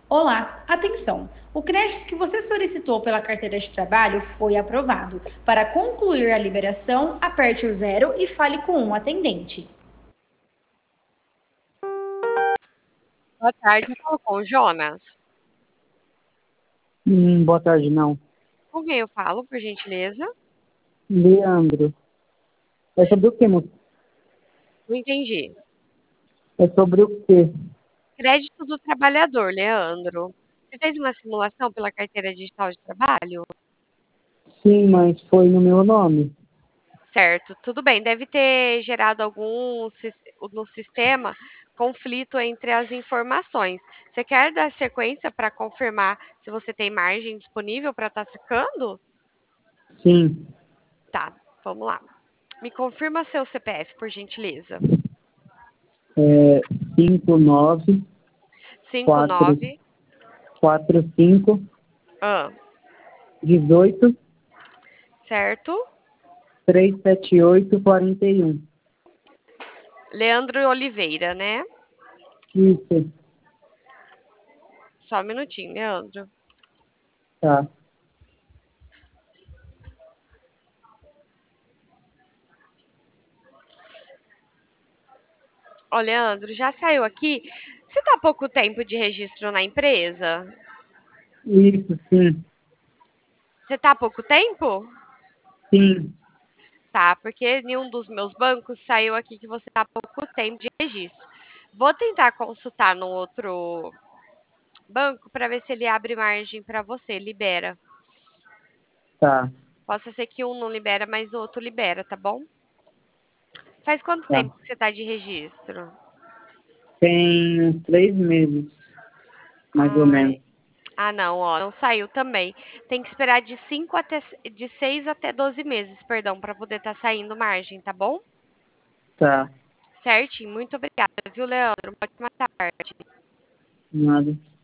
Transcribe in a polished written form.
Olá, atenção! O crédito que você solicitou pela carteira de trabalho foi aprovado. Para concluir a liberação, aperte o zero e fale com um atendente. Boa tarde, eu falo com o Jonas. Boa tarde, não. Com quem eu falo, por gentileza? Leandro. É sobre o quê, moço? Não entendi. É sobre o quê? Crédito do trabalhador, Leandro. Você fez uma simulação pela carteira digital de trabalho? Sim, mas foi no meu nome. Certo, tudo bem. Deve ter gerado no sistema conflito entre as informações. Você quer dar sequência para confirmar se você tem margem disponível para estar sacando? Sim. Tá, vamos lá. Me confirma seu CPF, por gentileza. É 59 4 59. 45 Ah, 18 certo? 378 41. Leandro Oliveira, né? Isso, Só um minutinho, Leandro. tá. Ó, Leandro, já saiu aqui. Você tá há pouco tempo de registro na empresa? Isso, sim. Você tá há pouco tempo? Sim, Tá, porque em um dos meus bancos saiu aqui que você tá há pouco tempo de registro. Vou tentar consultar no outro banco para ver se ele abre margem para você, libera. tá. Possa ser que um não libera, mas o outro libera, tá bom? Faz quanto Tá. tempo que você tá de registro? Tem uns 3 meses, mais ou Ai, menos. ah, não, ó, não saiu também. Tem que esperar de 6 até 12 meses, perdão, para poder estar saindo margem, tá bom? Tá. Certinho, muito obrigada, viu, Leandro? Uma ótima tarde. Nada.